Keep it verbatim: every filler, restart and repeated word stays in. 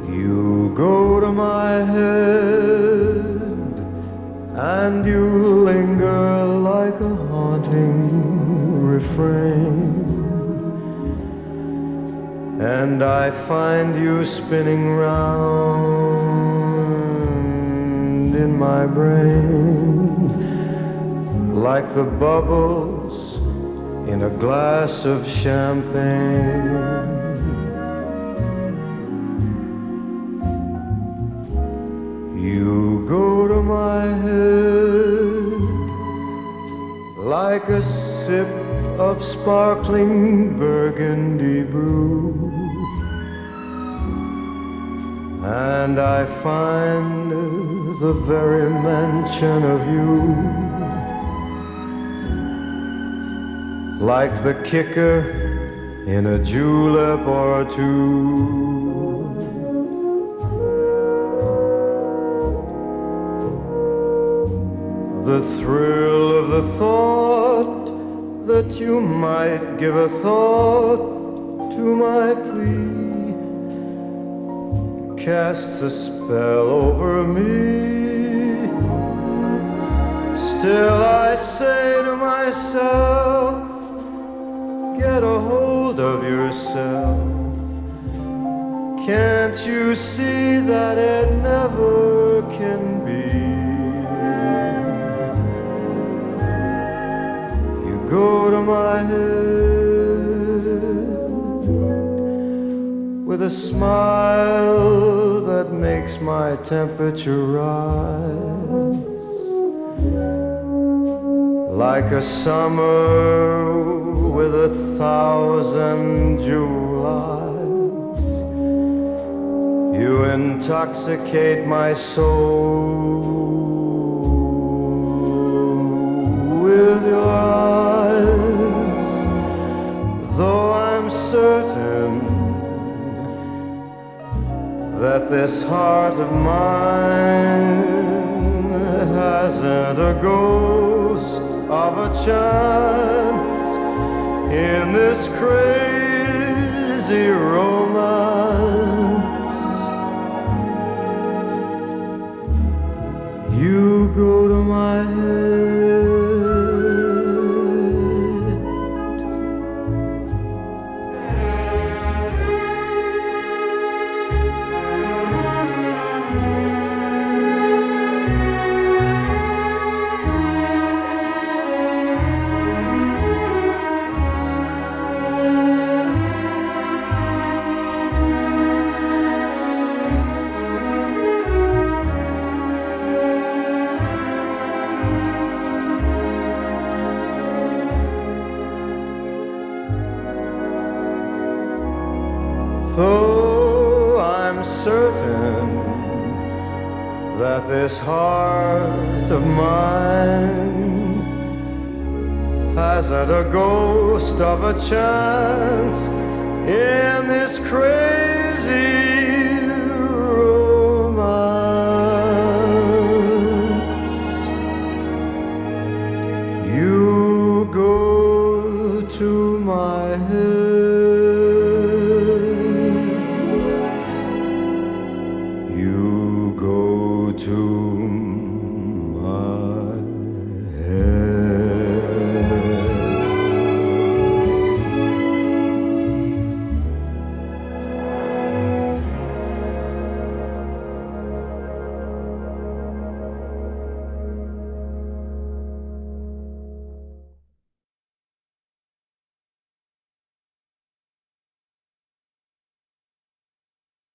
You go to my head and you linger like a haunting refrain, and I find you spinning round in my brain like the bubbles in a glass of champagne. You go to my head like a sip of sparkling burgundy brew, and I find the very mention of you like the kicker in a julep or two. The thrill of the thought that you might give a thought to my plea casts a spell over me. Still I say to myself, get a hold of yourself. Can't you see that it never can be? Go to my head with a smile that makes my temperature rise like a summer with a thousand Julys. You intoxicate my soul with your eyes, though I'm certain that this heart of mine hasn't a ghost of a chance in this crazy romance. You go to my head though I'm certain that this heart of mine hasn't a ghost of a chance in this crazy